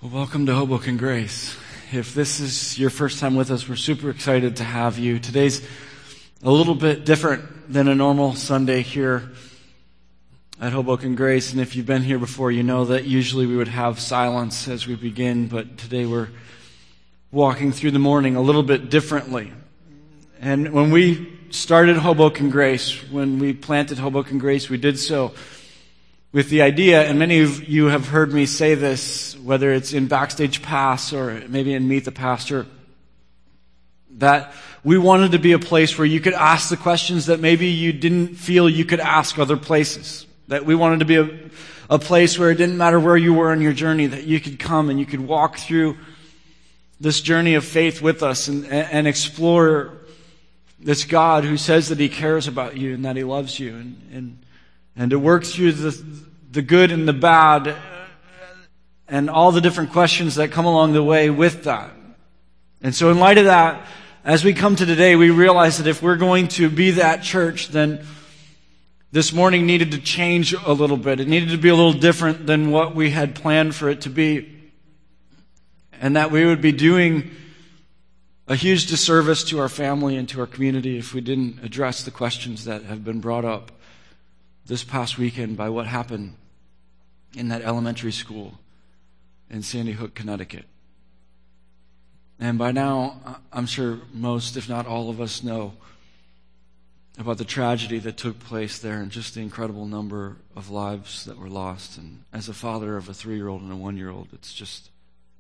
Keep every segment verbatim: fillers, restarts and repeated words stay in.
Well, welcome to Hoboken Grace. If this is your first time with us, we're super excited to have you. Today's a little bit different than a normal Sunday here at Hoboken Grace. And if you've been here before, you know that usually we would have silence as we begin, but today we're walking through the morning a little bit differently. And when we started Hoboken Grace, when we planted Hoboken Grace, we did so with the idea, and many of you have heard me say this, whether it's in Backstage Pass or maybe in Meet the Pastor, that we wanted to be a place where you could ask the questions that maybe you didn't feel you could ask other places. That we wanted to be a, a place where it didn't matter where you were on your journey, that you could come and you could walk through this journey of faith with us and, and explore this God who says that He cares about you and that He loves you, and, and And to work through the the good and the bad and all the different questions that come along the way with that. And so in light of that, as we come to today, we realize that if we're going to be that church, then this morning needed to change a little bit. It needed to be a little different than what we had planned for it to be. And that we would be doing a huge disservice to our family and to our community if we didn't address the questions that have been brought up this past weekend by what happened in that elementary school in Sandy Hook, Connecticut. And by now, I'm sure most, if not all of us, know about the tragedy that took place there and just the incredible number of lives that were lost. And as a father of a three-year-old and a one-year-old, it's just,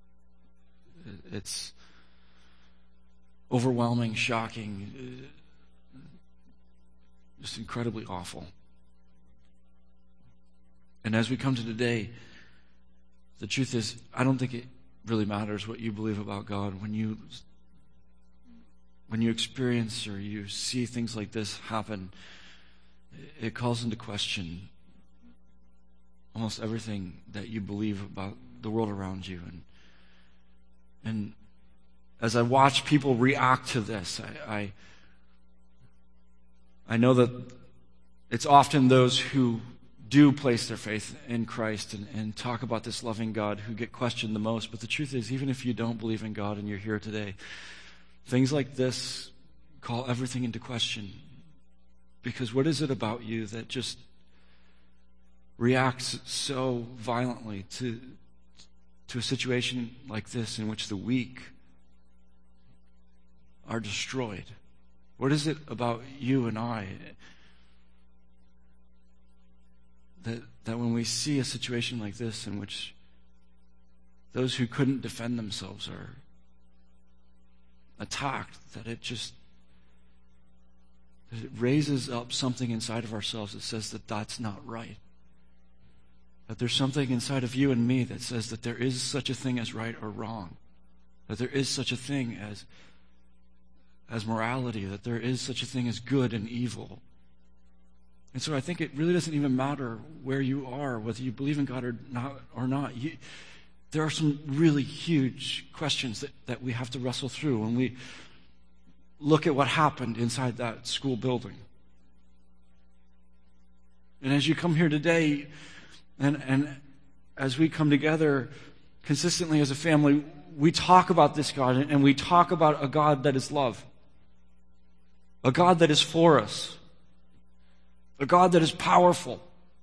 it's overwhelming, shocking, just incredibly awful. And as we come to today, the truth is, I don't think it really matters what you believe about God. When you when you experience or you see things like this happen, it calls into question almost everything that you believe about the world around you. And and as I watch people react to this, I I, I know that it's often those who do place their faith in Christ and, and talk about this loving God who get questioned the most. But the truth is, even if you don't believe in God and you're here today, things like this call everything into question. Because what is it about you that just reacts so violently to, to a situation like this in which the weak are destroyed? What is it about you and I That, that when we see a situation like this in which those who couldn't defend themselves are attacked, that it just that it raises up something inside of ourselves that says that that's not right. That there's something inside of you and me that says that there is such a thing as right or wrong. That there is such a thing as, as morality. That there is such a thing as good and evil. And so I think it really doesn't even matter where you are, whether you believe in God or not. Or not. You, there are some really huge questions that, that we have to wrestle through when we look at what happened inside that school building. And as you come here today, and, and as we come together consistently as a family, we talk about this God, and we talk about a God that is love. A God that is for us. A God that is powerful.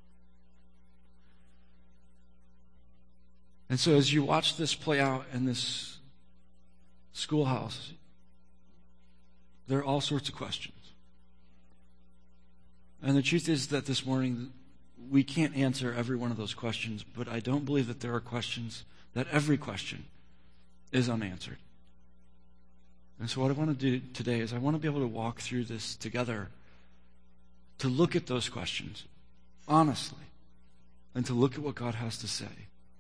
And so as you watch this play out in this schoolhouse, there are all sorts of questions. And the truth is that this morning we can't answer every one of those questions, but I don't believe that there are questions, that every question is unanswered. And so what I want to do today is I want to be able to walk through this together, to look at those questions honestly, and to look at what God has to say,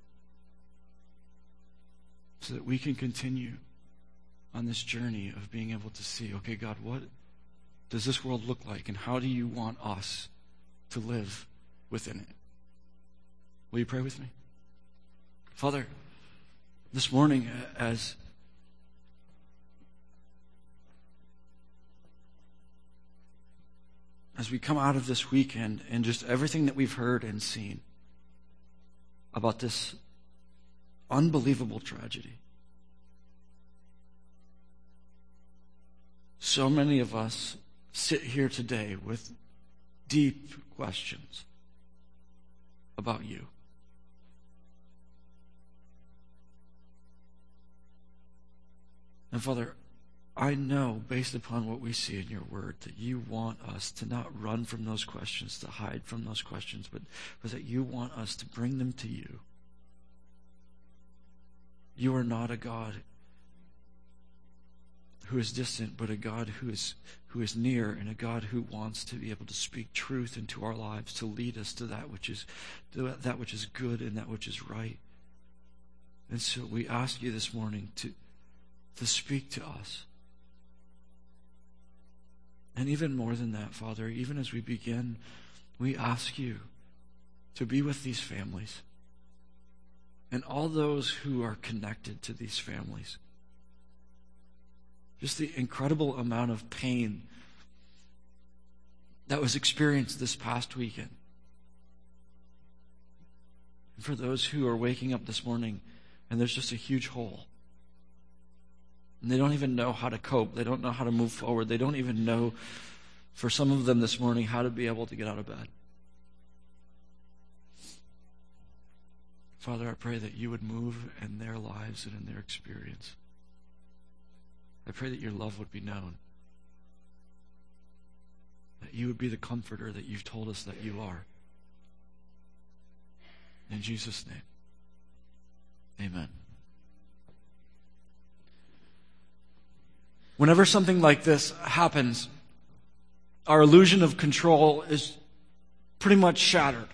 so that we can continue on this journey of being able to see, okay, God, what does this world look like, and how do you want us to live within it? Will you pray with me? Father, this morning, as as we come out of this weekend and just everything that we've heard and seen about this unbelievable tragedy. So many of us sit here today with deep questions about you. And Father, I know, based upon what we see in your word, that you want us to not run from those questions, to hide from those questions, but, but that you want us to bring them to you. You are not a God who is distant, but a God who is who is near, and a God who wants to be able to speak truth into our lives, to lead us to that which is to that which is good and that which is right. And so we ask you this morning to to speak to us. And even more than that, Father, even as we begin, we ask you to be with these families and all those who are connected to these families. Just the incredible amount of pain that was experienced this past weekend. And for those who are waking up this morning and there's just a huge hole, and they don't even know how to cope, they don't know how to move forward, they don't even know, for some of them this morning, how to be able to get out of bed. Father, I pray that you would move in their lives and in their experience. I pray that your love would be known. That you would be the comforter that you've told us that you are. In Jesus' name, amen. Whenever something like this happens, our illusion of control is pretty much shattered.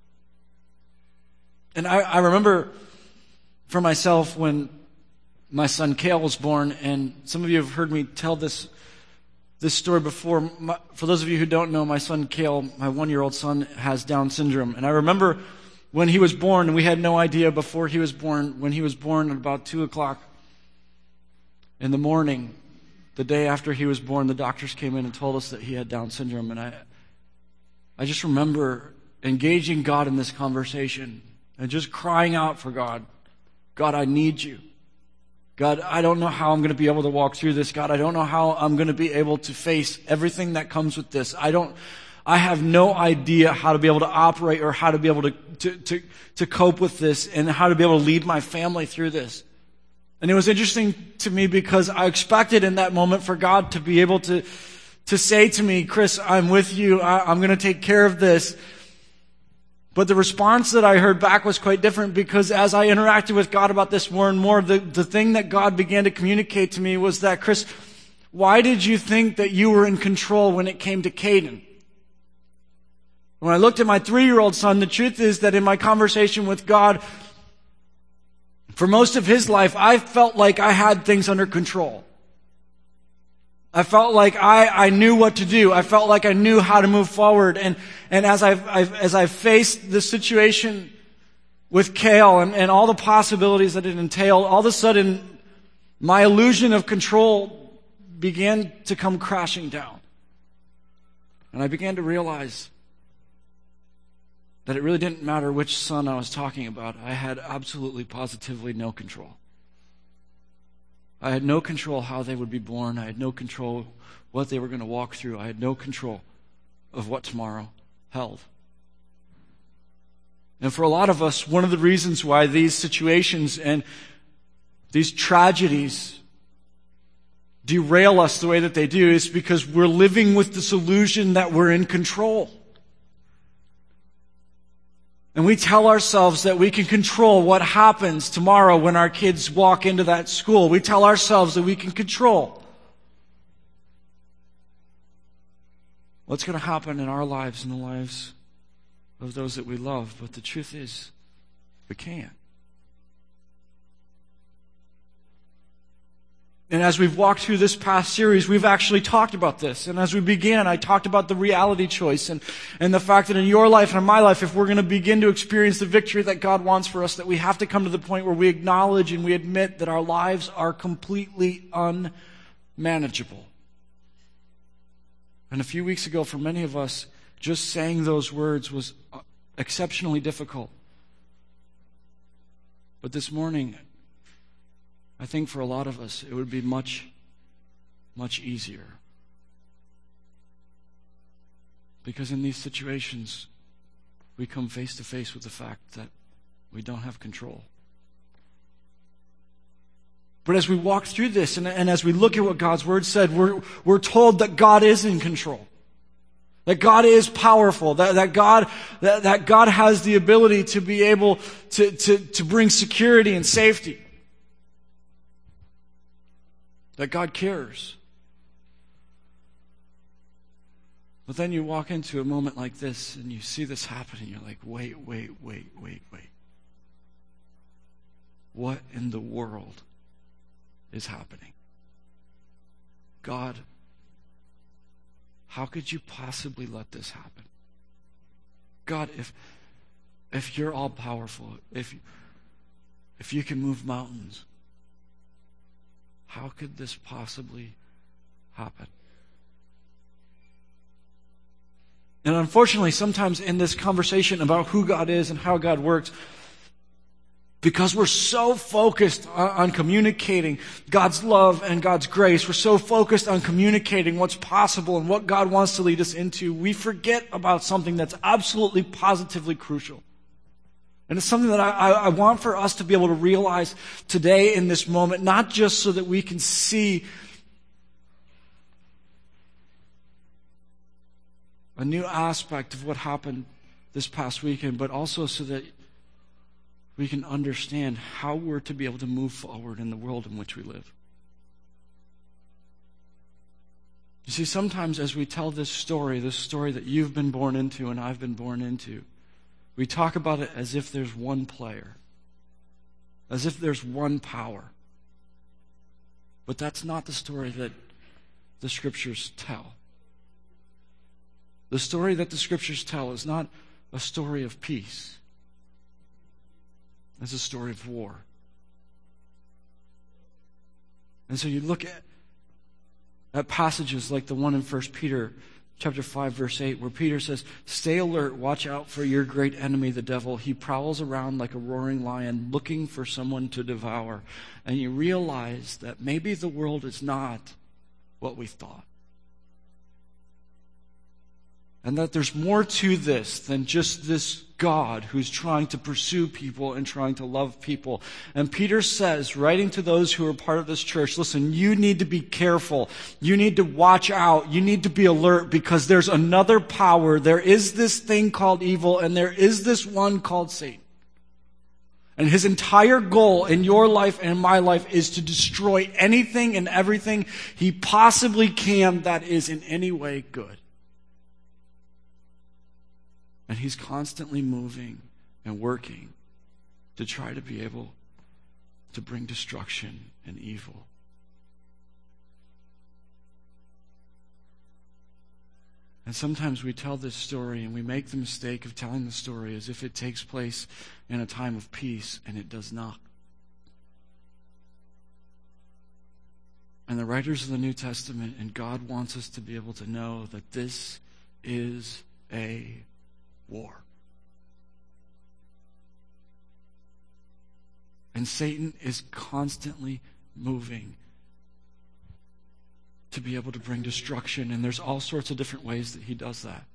And I, I remember for myself when my son Cale was born, and some of you have heard me tell this this story before. My, for those of you who don't know, my son Cale, my one-year-old son, has Down syndrome. And I remember when he was born, and we had no idea before he was born, when he was born at about two o'clock in the morning, the day after he was born, the doctors came in and told us that he had Down syndrome. And I, I just remember engaging God in this conversation and just crying out for God. God, I need you. God, I don't know how I'm going to be able to walk through this. God, I don't know how I'm going to be able to face everything that comes with this. I don't, I have no idea how to be able to operate or how to be able to, to, to, to cope with this and how to be able to lead my family through this. And it was interesting to me because I expected in that moment for God to be able to, to say to me, Chris, I'm with you. I, I'm going to take care of this. But the response that I heard back was quite different, because as I interacted with God about this more and more, the, the thing that God began to communicate to me was that, Chris, why did you think that you were in control when it came to Caden? When I looked at my three-year-old son, the truth is that in my conversation with God, for most of his life, I felt like I had things under control. I felt like I, I knew what to do. I felt like I knew how to move forward. And, and as I've, I've, as I faced the situation with Cale and, and all the possibilities that it entailed, all of a sudden, my illusion of control began to come crashing down. And I began to realize that it really didn't matter which son I was talking about. I had absolutely, positively no control. I had no control how they would be born. I had no control what they were going to walk through. I had no control of what tomorrow held. And for a lot of us, one of the reasons why these situations and these tragedies derail us the way that they do is because we're living with this illusion that we're in control. And we tell ourselves that we can control what happens tomorrow when our kids walk into that school. We tell ourselves that we can control what's going to happen in our lives and the lives of those that we love. But the truth is, we can't. And as we've walked through this past series, we've actually talked about this. And as we began, I talked about the reality choice and, and the fact that in your life and in my life, if we're going to begin to experience the victory that God wants for us, that we have to come to the point where we acknowledge and we admit that our lives are completely unmanageable. And a few weeks ago, for many of us, just saying those words was exceptionally difficult. But this morning, I think for a lot of us, it would be much, much easier. Because in these situations, we come face to face with the fact that we don't have control. But as we walk through this, and, and as we look at what God's Word said, we're, we're told that God is in control. That God is powerful. That, that God, that, that God has the ability to be able to, to, to bring security and safety. That God cares. But then you walk into a moment like this and you see this happen and you're like, wait, wait, wait, wait, wait. What in the world is happening? God, how could you possibly let this happen? God, if if you're all powerful, if if you can move mountains, how could this possibly happen? And unfortunately, sometimes in this conversation about who God is and how God works, because we're so focused on, on communicating God's love and God's grace, we're so focused on communicating what's possible and what God wants to lead us into, we forget about something that's absolutely positively crucial. And it's something that I, I, I want for us to be able to realize today in this moment, not just so that we can see a new aspect of what happened this past weekend, but also so that we can understand how we're to be able to move forward in the world in which we live. You see, sometimes as we tell this story, this story that you've been born into and I've been born into, we talk about it as if there's one player, as if there's one power. But that's not the story that the Scriptures tell. The story that the Scriptures tell is not a story of peace. It's a story of war. And so you look at, at passages like the one in First Peter chapter five, verse eight, where Peter says, "Stay alert, watch out for your great enemy, the devil. He prowls around like a roaring lion, looking for someone to devour." And you realize that maybe the world is not what we thought. And that there's more to this than just this God who's trying to pursue people and trying to love people. And Peter says, writing to those who are part of this church, listen, you need to be careful. You need to watch out. You need to be alert because there's another power. There is this thing called evil and there is this one called Satan. And his entire goal in your life and in my life is to destroy anything and everything he possibly can that is in any way good. And he's constantly moving and working to try to be able to bring destruction and evil. And sometimes we tell this story and we make the mistake of telling the story as if it takes place in a time of peace, and it does not. And the writers of the New Testament and God wants us to be able to know that this is a war. And Satan is constantly moving to be able to bring destruction, and there's all sorts of different ways that he does that.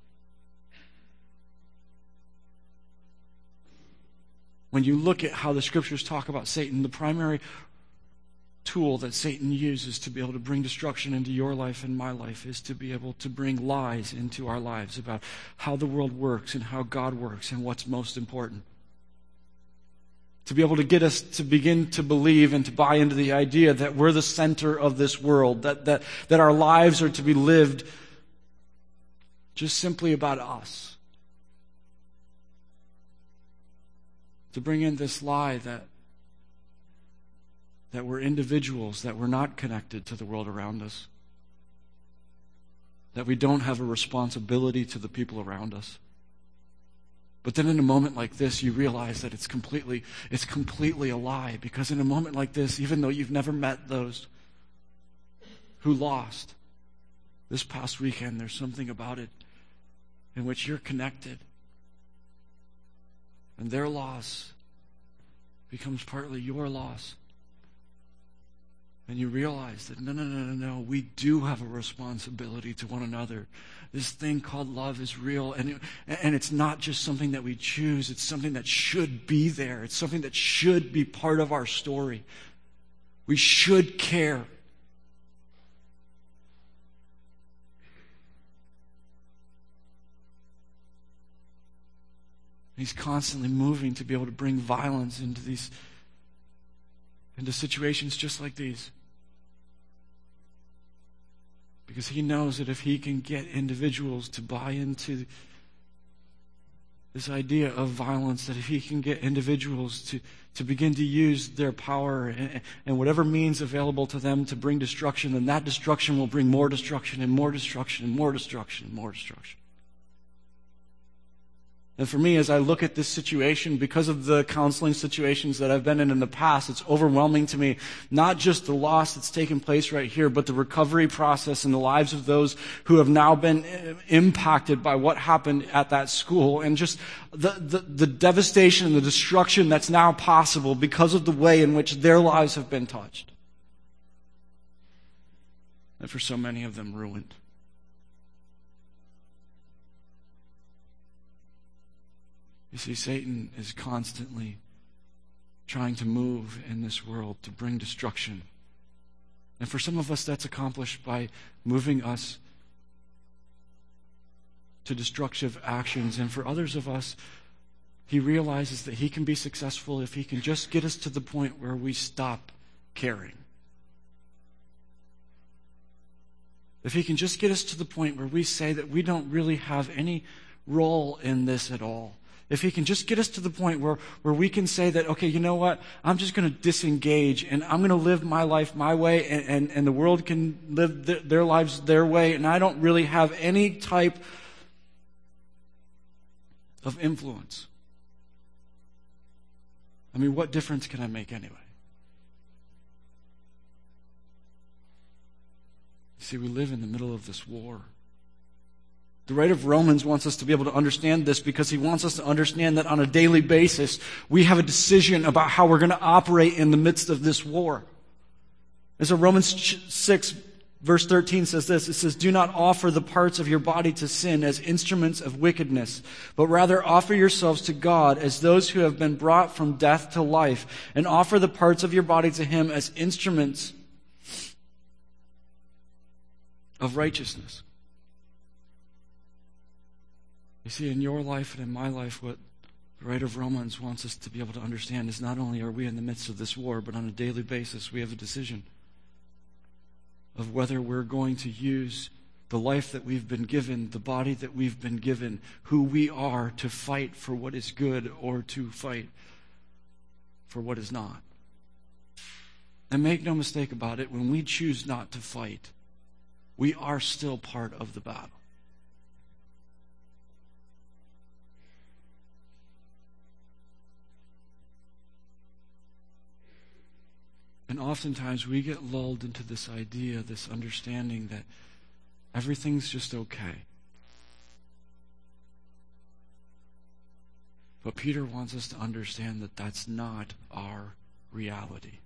When you look at how the Scriptures talk about Satan, the primary tool that Satan uses to be able to bring destruction into your life and my life is to be able to bring lies into our lives about how the world works and how God works and what's most important. To be able to get us to begin to believe and to buy into the idea that we're the center of this world, that, that, that our lives are to be lived just simply about us. To bring in this lie that that we're individuals, that we're not connected to the world around us, that we don't have a responsibility to the people around us. But then in a moment like this, you realize that it's completely, it's completely a lie, because in a moment like this, even though you've never met those who lost this past weekend, there's something about it in which you're connected. And their loss becomes partly your loss. And you realize that no, no, no, no, no, we do have a responsibility to one another. This thing called love is real, and, it, and it's not just something that we choose. It's something that should be there. It's something that should be part of our story. We should care. He's constantly moving to be able to bring violence into these, into situations just like these. Because he knows that if he can get individuals to buy into this idea of violence, that if he can get individuals to, to begin to use their power and, and whatever means available to them to bring destruction, then that destruction will bring more destruction and more destruction and more destruction and more destruction. And for me, as I look at this situation, because of the counseling situations that I've been in in the past, it's overwhelming to me, not just the loss that's taken place right here, but the recovery process in the lives of those who have now been impacted by what happened at that school, and just the, the, the devastation and the destruction that's now possible because of the way in which their lives have been touched. And for so many of them, ruined. You see, Satan is constantly trying to move in this world to bring destruction. And for some of us, that's accomplished by moving us to destructive actions. And for others of us, he realizes that he can be successful if he can just get us to the point where we stop caring. If he can just get us to the point where we say that we don't really have any role in this at all. If he can just get us to the point where, where we can say that, okay, you know what, I'm just going to disengage and I'm going to live my life my way, and, and, and the world can live th- their lives their way, and I don't really have any type of influence. I mean, what difference can I make anyway? You see, we live in the middle of this war. The writer of Romans wants us to be able to understand this because he wants us to understand that on a daily basis, we have a decision about how we're going to operate in the midst of this war. And so Romans six, verse thirteen says this. It says, "Do not offer the parts of your body to sin as instruments of wickedness, but rather offer yourselves to God as those who have been brought from death to life, and offer the parts of your body to him as instruments of righteousness." You see, in your life and in my life, what the writer of Romans wants us to be able to understand is not only are we in the midst of this war, but on a daily basis we have a decision of whether we're going to use the life that we've been given, the body that we've been given, who we are, to fight for what is good or to fight for what is not. And make no mistake about it, when we choose not to fight, we are still part of the battle. And oftentimes we get lulled into this idea, this understanding that everything's just okay. But Peter wants us to understand that that's not our reality.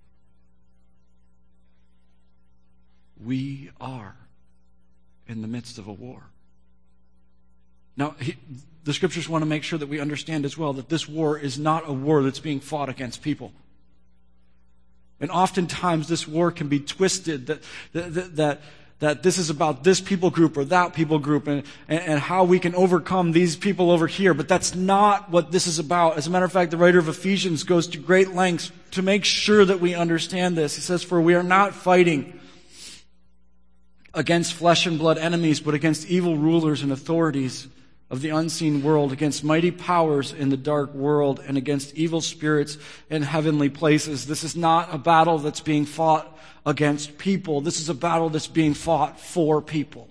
We are in the midst of a war. Now, he, the scriptures want to make sure that we understand as well that this war is not a war that's being fought against people. And oftentimes this war can be twisted, that that that, that this is about this people group or that people group, and, and, and how we can overcome these people over here. But that's not what this is about. As a matter of fact, the writer of Ephesians goes to great lengths to make sure that we understand this. He says, "For we are not fighting against flesh and blood enemies, but against evil rulers and authorities of the unseen world, against mighty powers in the dark world, and against evil spirits in heavenly places." This is not a battle that's being fought against people. This is a battle that's being fought for people.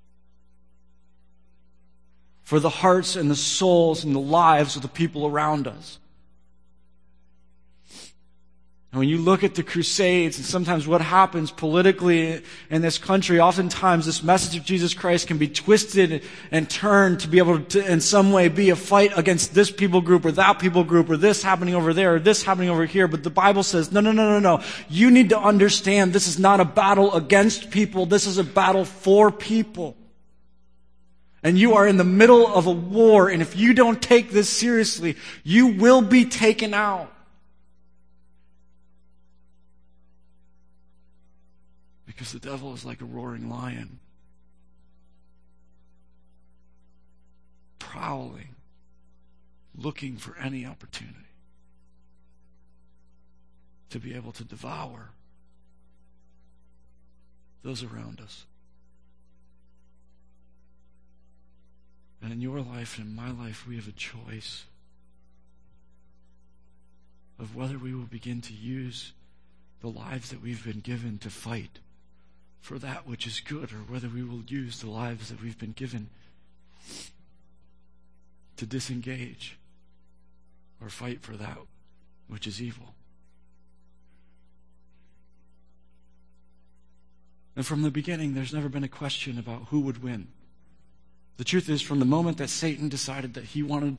For the hearts and the souls and the lives of the people around us. And when you look at the Crusades and sometimes what happens politically in this country, oftentimes this message of Jesus Christ can be twisted and turned to be able to, in some way, be a fight against this people group or that people group or this happening over there or this happening over here. But the Bible says, no, no, no, no, no. You need to understand this is not a battle against people. This is a battle for people. And you are in the middle of a war. And if you don't take this seriously, you will be taken out. Because the devil is like a roaring lion, prowling, looking for any opportunity to be able to devour those around us. And in your life and in my life, we have a choice of whether we will begin to use the lives that we've been given to fight for that which is good, or whether we will use the lives that we've been given to disengage or fight for that which is evil. And from the beginning, there's never been a question about who would win. The truth is, from the moment that Satan decided that he wanted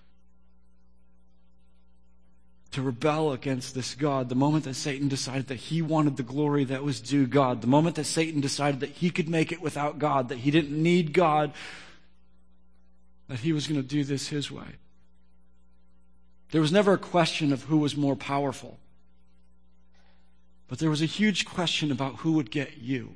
to rebel against this God, the moment that Satan decided that he wanted the glory that was due God, the moment that Satan decided that he could make it without God, that he didn't need God, that he was going to do this his way. There was never a question of who was more powerful. But there was a huge question about who would get you.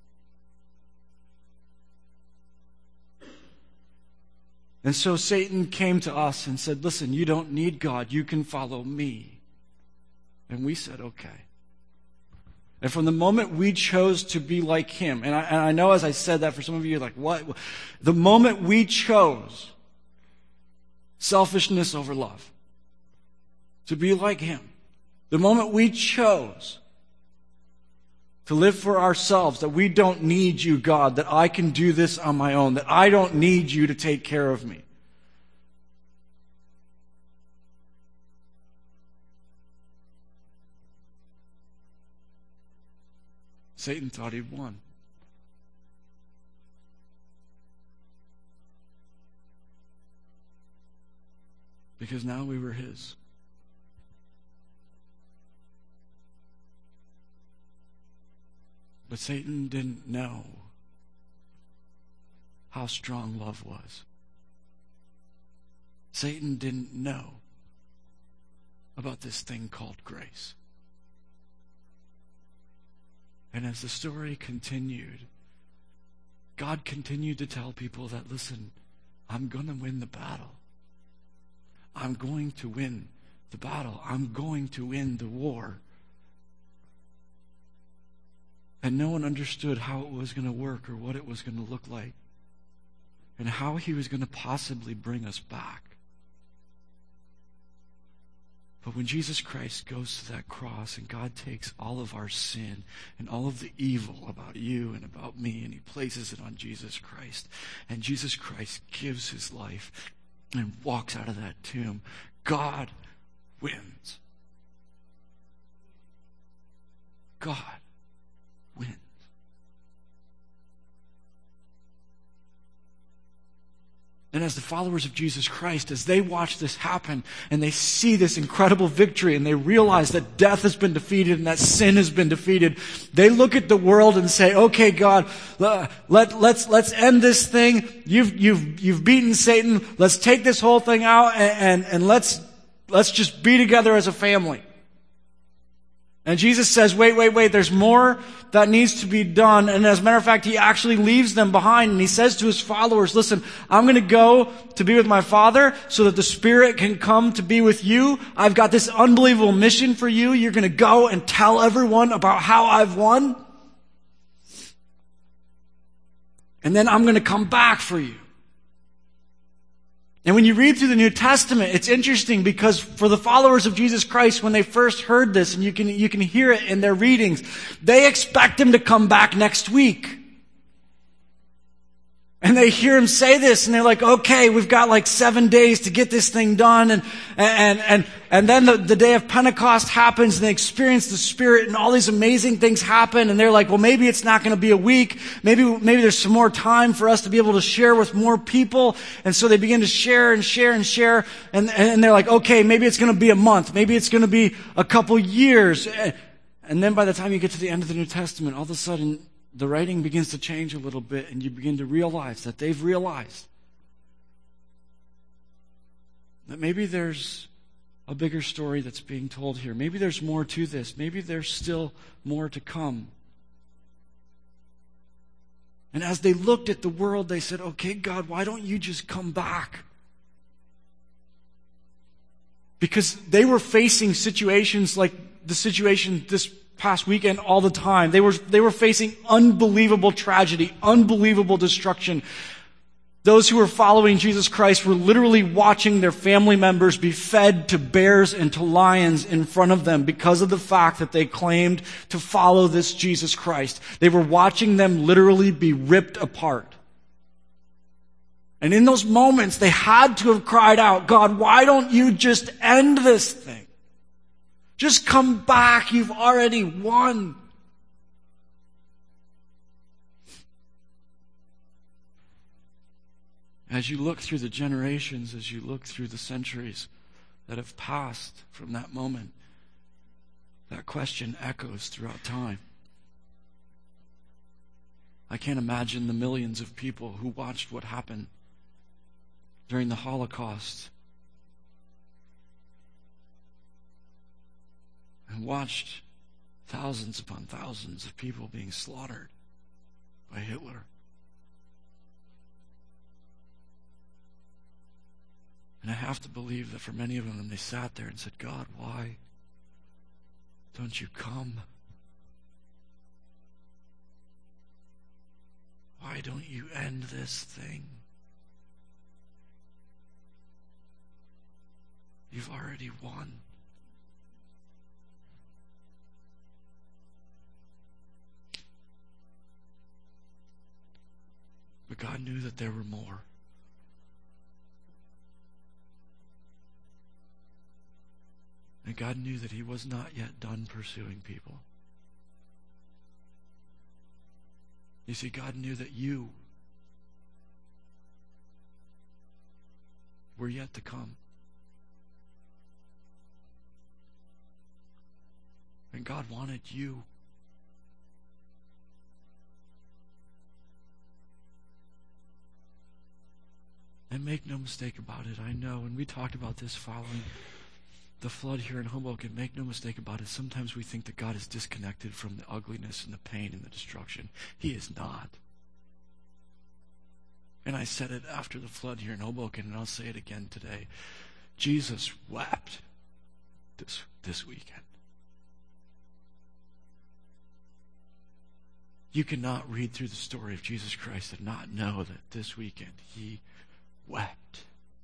And so Satan came to us and said, listen, you don't need God. You can follow me. And we said, okay. And from the moment we chose to be like him, and I, and I know as I said that for some of you, you're like, what? The moment we chose selfishness over love, to be like him, the moment we chose to live for ourselves, that we don't need you, God, that I can do this on my own, that I don't need you to take care of me. Satan thought he'd won. Because now we were his. But Satan didn't know how strong love was. Satan didn't know about this thing called grace. And as the story continued, God continued to tell people that, listen, I'm going to win the battle. I'm going to win the battle. I'm going to win the war. And no one understood how it was going to work or what it was going to look like and how he was going to possibly bring us back. But when Jesus Christ goes to that cross and God takes all of our sin and all of the evil about you and about me and he places it on Jesus Christ, and Jesus Christ gives his life and walks out of that tomb, God wins. God wins. And as the followers of Jesus Christ, as they watch this happen and they see this incredible victory and they realize that death has been defeated and that sin has been defeated, they look at the world and say, okay, God, let, let, let's, let's end this thing. You've, you've, you've beaten Satan. Let's take this whole thing out and, and, and let's, let's just be together as a family. And Jesus says, wait, wait, wait, there's more that needs to be done. And as a matter of fact, he actually leaves them behind and he says to his followers, listen, I'm going to go to be with my Father so that the Spirit can come to be with you. I've got this unbelievable mission for you. You're going to go and tell everyone about how I've won. And then I'm going to come back for you. And when you read through the New Testament, it's interesting because for the followers of Jesus Christ, when they first heard this, and you can, you can hear it in their readings, they expect him to come back next week. And they hear him say this, and they're like, okay, we've got like seven days to get this thing done. And, and, and, and then the, the day of Pentecost happens, and they experience the Spirit, and all these amazing things happen. And they're like, well, maybe it's not going to be a week. Maybe, maybe there's some more time for us to be able to share with more people. And so they begin to share and share and share. And, and they're like, okay, maybe it's going to be a month. Maybe it's going to be a couple years. And then by the time you get to the end of the New Testament, all of a sudden, the writing begins to change a little bit, and you begin to realize that they've realized that maybe there's a bigger story that's being told here. Maybe there's more to this. Maybe there's still more to come. And as they looked at the world, they said, okay, God, why don't you just come back? Because they were facing situations like the situation this past weekend all the time. They were, they were facing unbelievable tragedy, unbelievable destruction. Those who were following Jesus Christ were literally watching their family members be fed to bears and to lions in front of them because of the fact that they claimed to follow this Jesus Christ. They were watching them literally be ripped apart. And in those moments, they had to have cried out, God, why don't you just end this thing? Just come back. You've already won. As you look through the generations, as you look through the centuries that have passed from that moment, that question echoes throughout time. I can't imagine the millions of people who watched what happened during the Holocaust and watched thousands upon thousands of people being slaughtered by Hitler. And I have to believe that for many of them, they sat there and said, God, why don't you come? Why don't you end this thing? You've already won. But God knew that there were more. And God knew that he was not yet done pursuing people. You see, God knew that you were yet to come. And God wanted you. And make no mistake about it, I know, and we talked about this following the flood here in Hoboken, make no mistake about it, sometimes we think that God is disconnected from the ugliness and the pain and the destruction. He is not. And I said it after the flood here in Hoboken, and I'll say it again today. Jesus wept this, this weekend. You cannot read through the story of Jesus Christ and not know that this weekend he wept.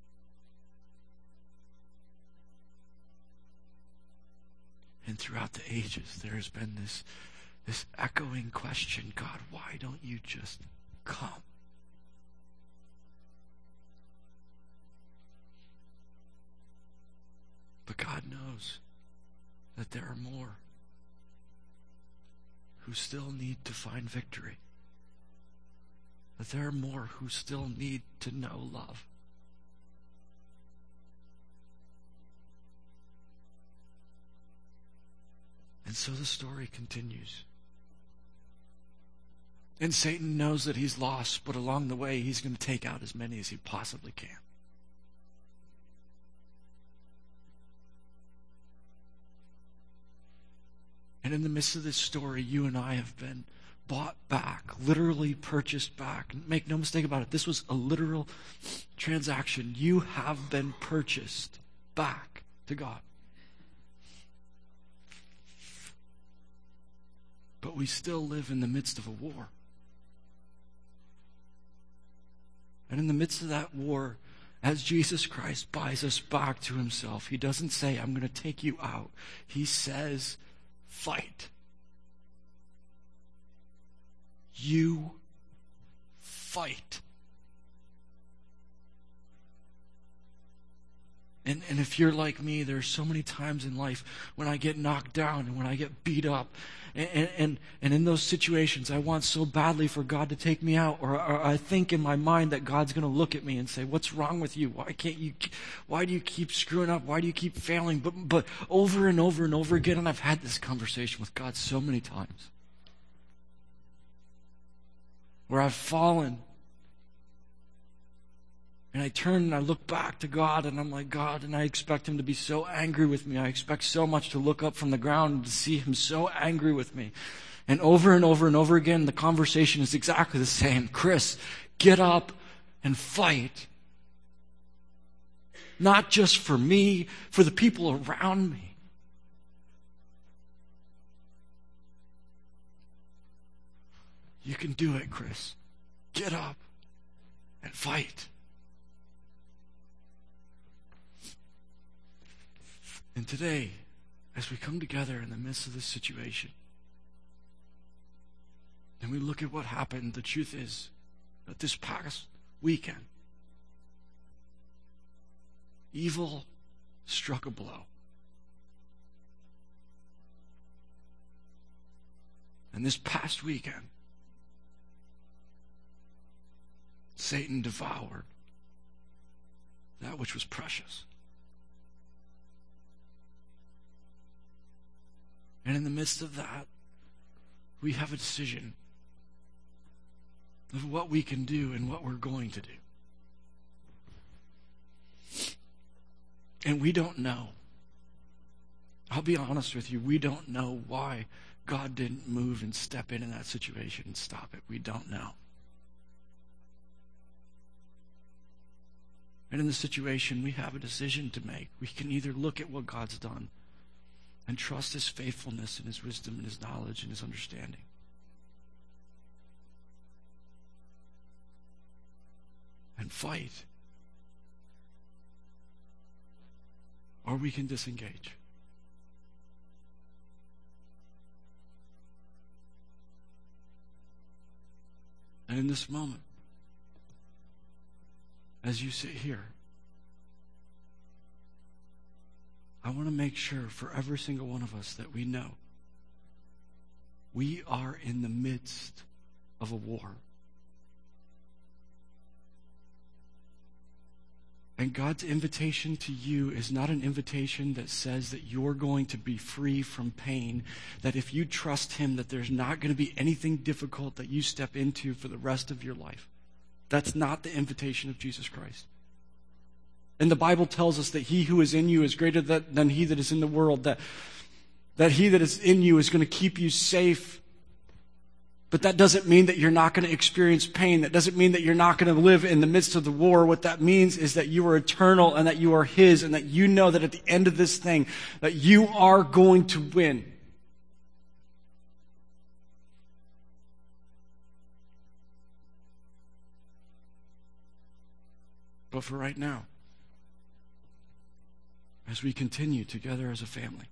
And throughout the ages, there has been this, this echoing question, God, why don't you just come? But God knows that there are more who still need to find victory. That there are more who still need to know love. And so the story continues. And Satan knows that he's lost, but along the way he's going to take out as many as he possibly can. And in the midst of this story, you and I have been bought back, literally purchased back. Make no mistake about it, this was a literal transaction. You have been purchased back to God. But we still live in the midst of a war. And in the midst of that war, as Jesus Christ buys us back to himself, he doesn't say, I'm going to take you out. He says, fight. You fight. if you're like me, there's so many times in life when I get knocked down and when I get beat up. And, and, and in those situations, I want so badly for God to take me out. Or, or I think in my mind that God's going to look at me and say, what's wrong with you? Why can't you, why do you keep screwing up? Why do you keep failing? But, but over and over and over again, and I've had this conversation with God so many times, where I've fallen. And I turn and I look back to God and I'm like, God, and I expect him to be so angry with me. I expect so much to look up from the ground and to see him so angry with me. And over and over and over again, the conversation is exactly the same. Chris, get up and fight. Not just for me, for the people around me. You can do it, Chris. Get up and fight. And today, as we come together in the midst of this situation, and we look at what happened, the truth is that this past weekend, evil struck a blow. And this past weekend, Satan devoured that which was precious. And in the midst of that, we have a decision of what we can do and what we're going to do. And we don't know. I'll be honest with you, we don't know why God didn't move and step in in that situation and stop it. We don't know. And in the situation, we have a decision to make. We can either look at what God's done and trust his faithfulness and his wisdom and his knowledge and his understanding. And fight. Or we can disengage. And in this moment, as you sit here, I want to make sure for every single one of us that we know we are in the midst of a war. And God's invitation to you is not an invitation that says that you're going to be free from pain, that if you trust him, that there's not going to be anything difficult that you step into for the rest of your life. That's not the invitation of Jesus Christ. And the Bible tells us that he who is in you is greater than he that is in the world, that, that he that is in you is going to keep you safe. But that doesn't mean that you're not going to experience pain. That doesn't mean that you're not going to live in the midst of the war. What that means is that you are eternal and that you are his, and that you know that at the end of this thing, that you are going to win. But for right now, as we continue together as a family,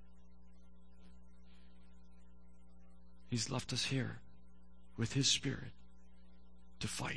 he's left us here with his Spirit to fight.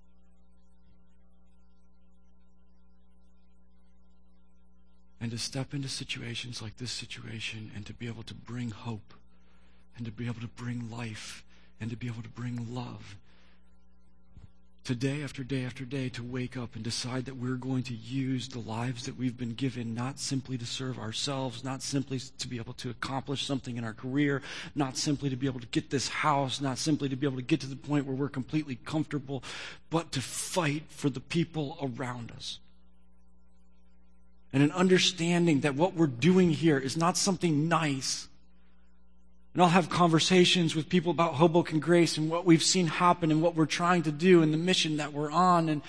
And to step into situations like this situation and to be able to bring hope and to be able to bring life and to be able to bring love. To day after day after day, to wake up and decide that we're going to use the lives that we've been given, not simply to serve ourselves, not simply to be able to accomplish something in our career, not simply to be able to get this house, not simply to be able to get to the point where we're completely comfortable, but to fight for the people around us. And an understanding that what we're doing here is not something nice. And I'll have conversations with people about Hoboken Grace and what we've seen happen and what we're trying to do and the mission that we're on. And,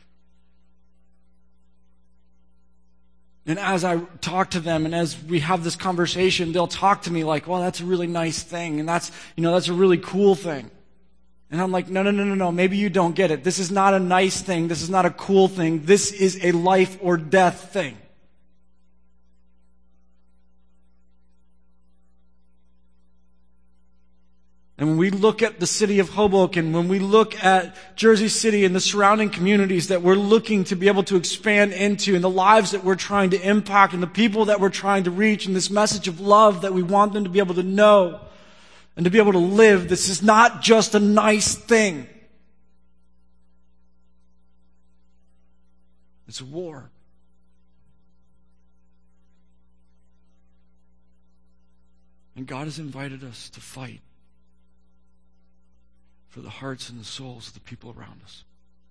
and as I talk to them and as we have this conversation, they'll talk to me like, well, that's a really nice thing. And that's, you know, that's a really cool thing. And I'm like, no, no, no, no, no. Maybe you don't get it. This is not a nice thing. This is not a cool thing. This is a life or death thing. And when we look at the city of Hoboken, when we look at Jersey City and the surrounding communities that we're looking to be able to expand into, and the lives that we're trying to impact, and the people that we're trying to reach, and this message of love that we want them to be able to know and to be able to live, this is not just a nice thing. It's a war. And God has invited us to fight for the hearts and the souls of the people around us.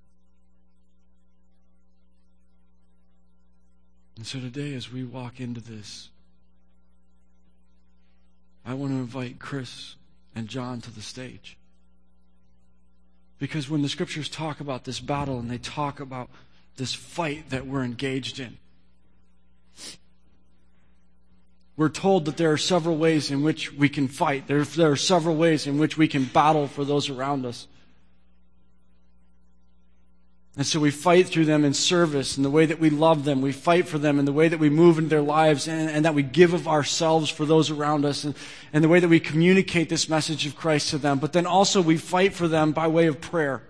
And so today, as we walk into this, I want to invite Chris and John to the stage. Because when the scriptures talk about this battle and they talk about this fight that we're engaged in, we're told that there are several ways in which we can fight. There, there are several ways in which we can battle for those around us. And so we fight through them in service, in the way that we love them. We fight for them in the way that we move into their lives, and, and that we give of ourselves for those around us, and, and the way that we communicate this message of Christ to them. But then also we fight for them by way of prayer.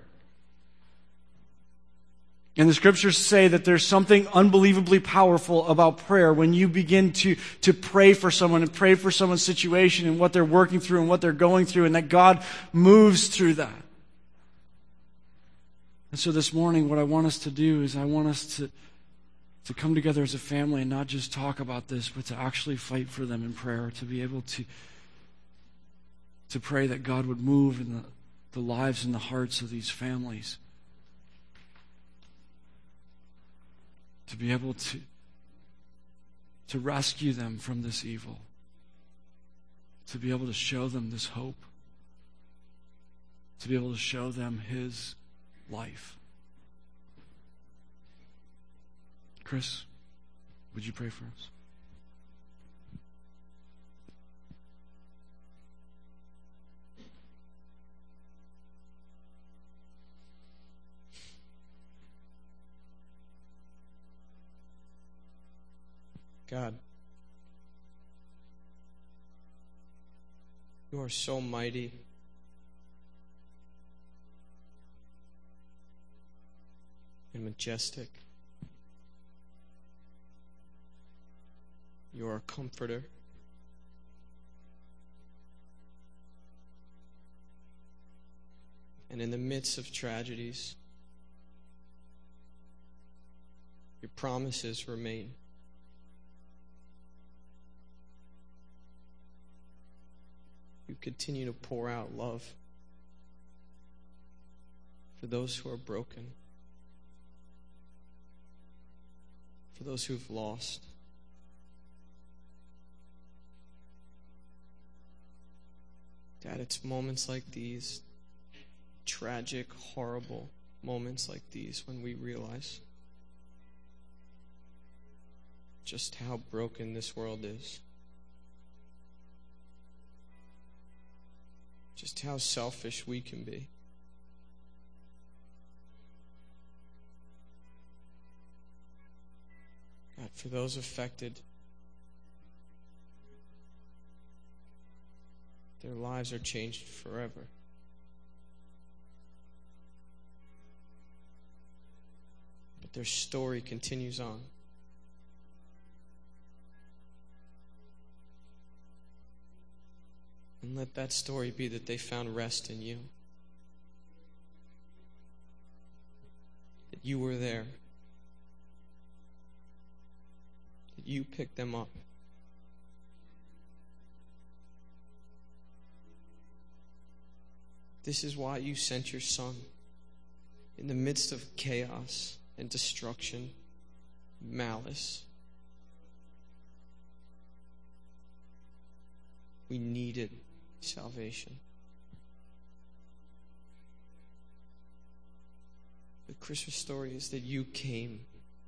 And the scriptures say that there's something unbelievably powerful about prayer when you begin to, to pray for someone and pray for someone's situation and what they're working through and what they're going through, and that God moves through that. And so this morning, what I want us to do is I want us to, to come together as a family and not just talk about this, but to actually fight for them in prayer, to be able to, to pray that God would move in the, the lives and the hearts of these families. To be able to, to rescue them from this evil. To be able to show them this hope. To be able to show them His life. Chris, would you pray for us? God, you are so mighty. And majestic. You are a comforter. And in the midst of tragedies, your promises remain. You continue to pour out love for those who are broken, for those who have lost. Dad, it's moments like these, tragic, horrible moments like these, when we realize just how broken this world is. Just how selfish we can be. God, for those affected, their lives are changed forever. But their story continues on. And let that story be that they found rest in you. That you were there. That you picked them up. This is why you sent your Son in the midst of chaos and destruction, malice. We needed salvation. The Christmas story is that you came.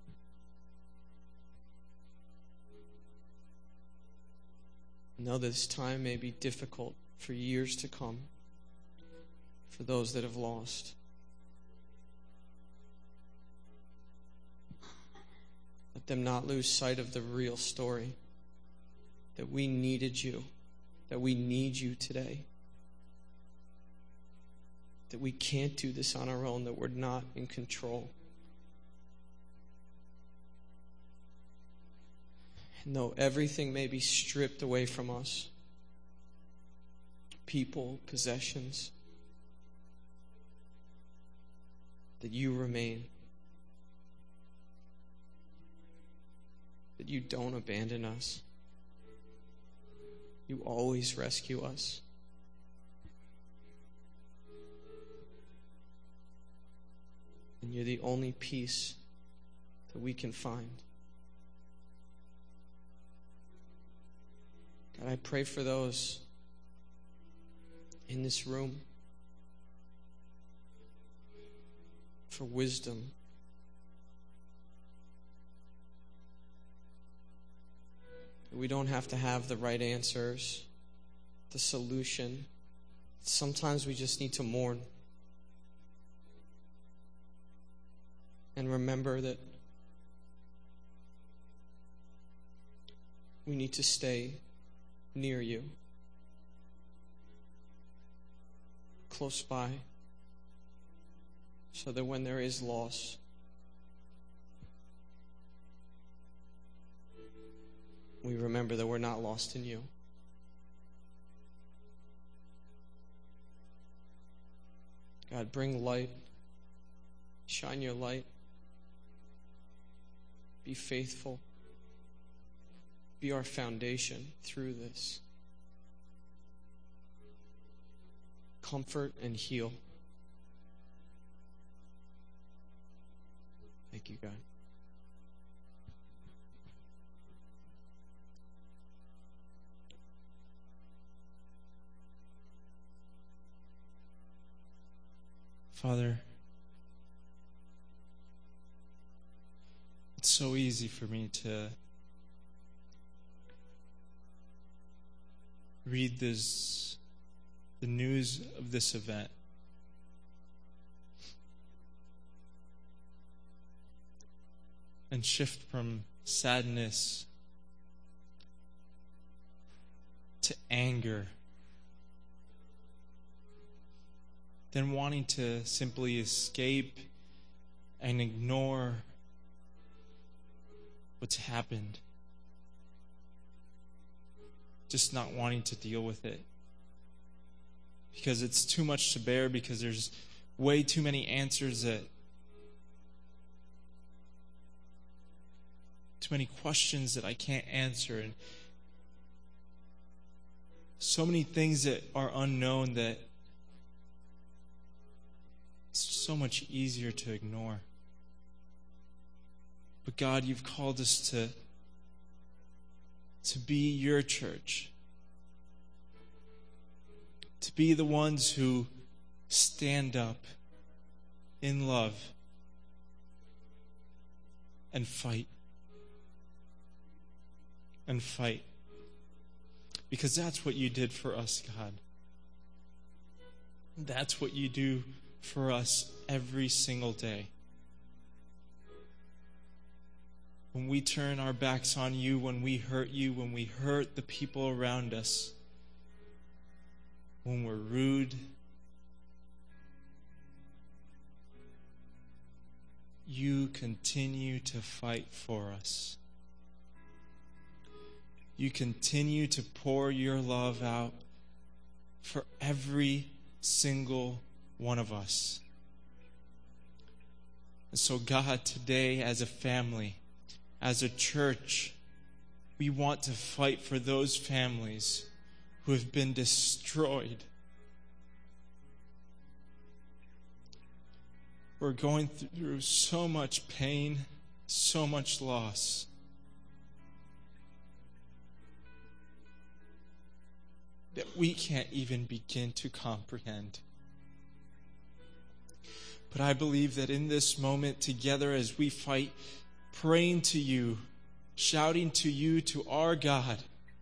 Know this time may be difficult for years to come for those that have lost. Let them not lose sight of the real story, that we needed you, that we need you today. that we can't do this on our own, that we're not in control. And though everything may be stripped away from us, people, possessions, that you remain, that you don't abandon us. You always rescue us. And you're the only peace that we can find. God, I pray for those in this room for wisdom. We don't have to have the right answers, the solution. Sometimes we just need to mourn and remember that we need to stay near you, close by, so that when there is loss, we remember that we're not lost in you. God, bring light. Shine your light. Be faithful. Be our foundation through this. Comfort and heal. Thank you, God. Father, it's so easy for me to read this, the news of this event, and shift from sadness to anger, then wanting to simply escape and ignore what's happened. Just not wanting to deal with it. Because it's too much to bear, because there's way too many answers that, too many questions that I can't answer, and so many things that are unknown that it's so much easier to ignore. But God, you've called us to, to be your church. To be the ones who stand up in love and fight. And fight. Because that's what you did for us, God. That's what you do for us every single day. When we turn our backs on you, when we hurt you, when we hurt the people around us, when we're rude, you continue to fight for us. You continue to pour your love out for every single one of us. And so, God, today as a family, as a church, we want to fight for those families who have been destroyed. We're going through so much pain, so much loss. That we can't even begin to comprehend. But I believe that in this moment together as we fight, praying to you, shouting to you, to our God,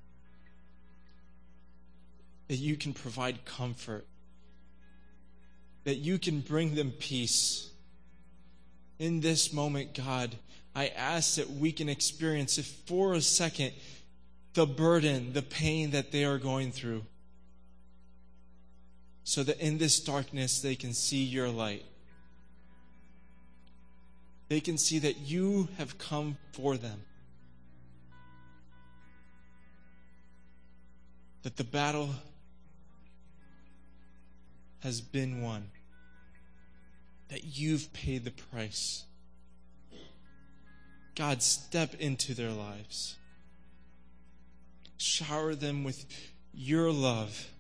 that you can provide comfort, that you can bring them peace. In this moment, God, I ask that we can experience, if for a second, the burden, the pain that they are going through, so so that in this darkness they can see your light. They can see that you have come for them. That the battle has been won. That you've paid the price. God, step into their lives. Shower them with your love.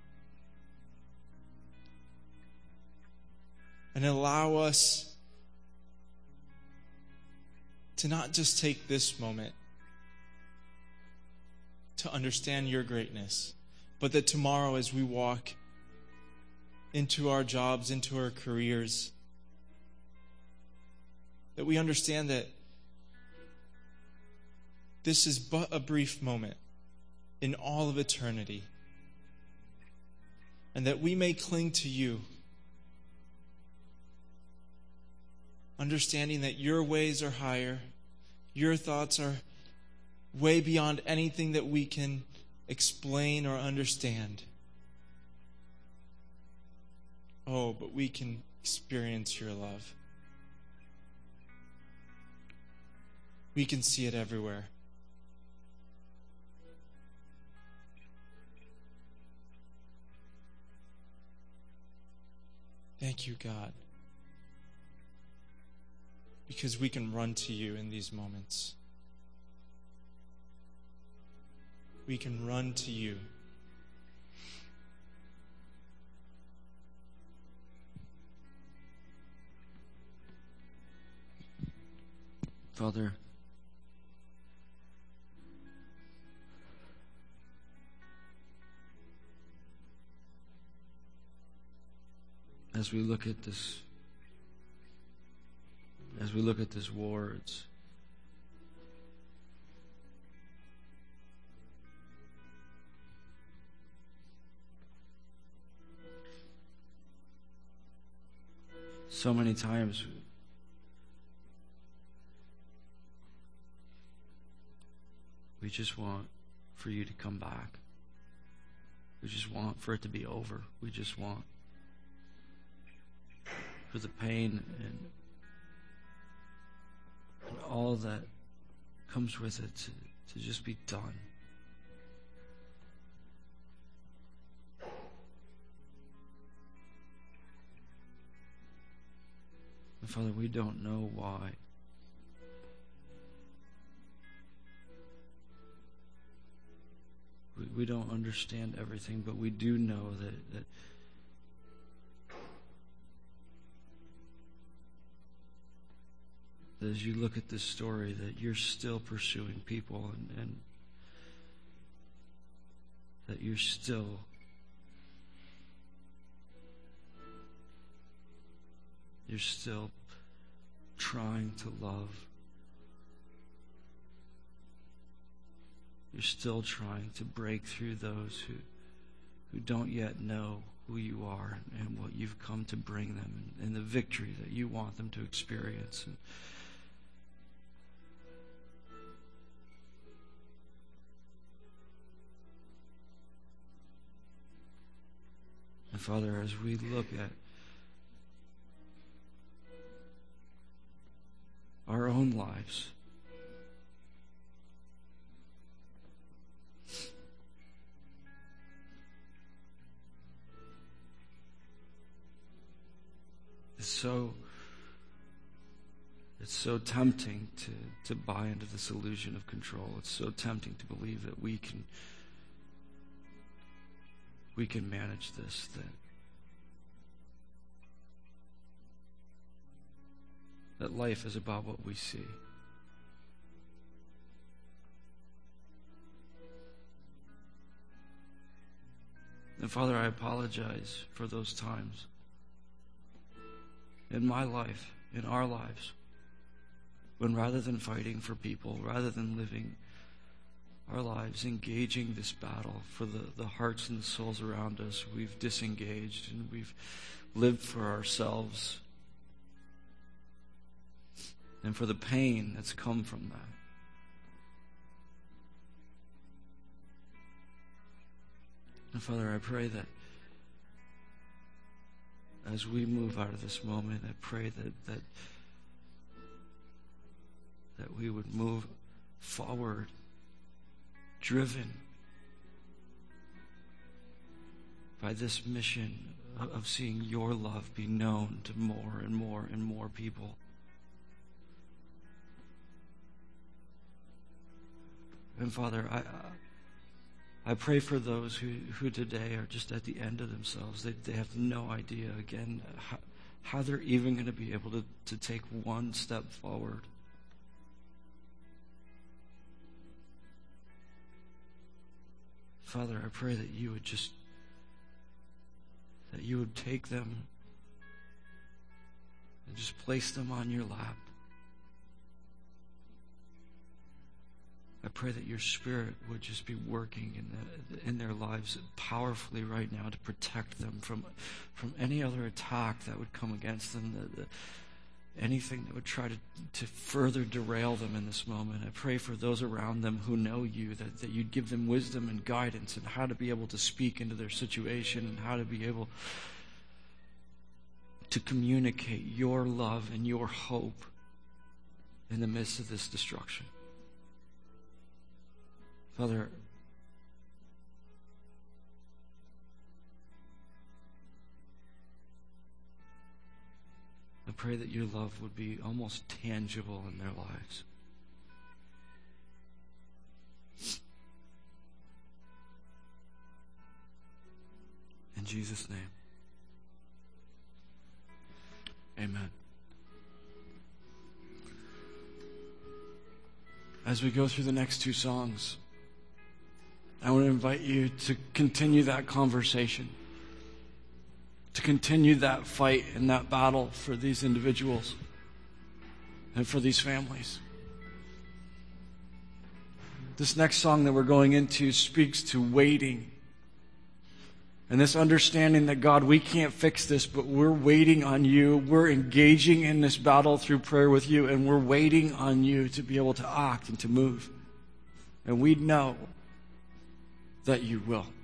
And allow us to not just take this moment to understand your greatness, but that tomorrow as we walk into our jobs, into our careers, that we understand that this is but a brief moment in all of eternity, and that we may cling to you, understanding that your ways are higher, your thoughts are way beyond anything that we can explain or understand. Oh, but we can experience your love. We can see it everywhere. Thank you, God, because we can run to you in these moments. We can run to you. Father, as we look at this, as we look at this war, it's so many times we just want for you to come back. We just want for it to be over. We just want for the pain and, and all that comes with it to, to just be done. And Father, we don't know why. We, we don't understand everything, but we do know that, that as you look at this story, that you're still pursuing people, and, and that you're still you're still trying to love. You're still trying to break through those who who don't yet know who you are and what you've come to bring them, and, and the victory that you want them to experience. And, And Father, as we look at our own lives, it's so it's so tempting to, to buy into this illusion of control. It's so tempting to believe that we can we can manage this, that, that life is about what we see. And Father, I apologize for those times in my life, in our lives, when rather than fighting for people, rather than living our lives engaging this battle for the, the hearts and the souls around us, we've disengaged and we've lived for ourselves and for the pain that's come from that. And Father, I pray that as we move out of this moment, I pray that that, that we would move forward, driven by this mission of, of seeing your love be known to more and more and more people. And Father, I I pray for those who, who today are just at the end of themselves. They, they have no idea, again, how, how they're even going to be able to, to take one step forward. Father, I pray that you would just, that you would take them and just place them on your lap. I pray that your Spirit would just be working in the, in their lives powerfully right now to protect them from from any other attack that would come against them, the, the, anything that would try to, to further derail them in this moment. I pray for those around them who know you, that, that you'd give them wisdom and guidance and how to be able to speak into their situation and how to be able to communicate your love and your hope in the midst of this destruction. Father, I pray that your love would be almost tangible in their lives. In Jesus' name, amen. As we go through the next two songs, I want to invite you to continue that conversation, to continue that fight and that battle for these individuals and for these families. This next song that we're going into speaks to waiting and this understanding that, God, we can't fix this, but we're waiting on you. We're engaging in this battle through prayer with you, and we're waiting on you to be able to act and to move. And we know that you will.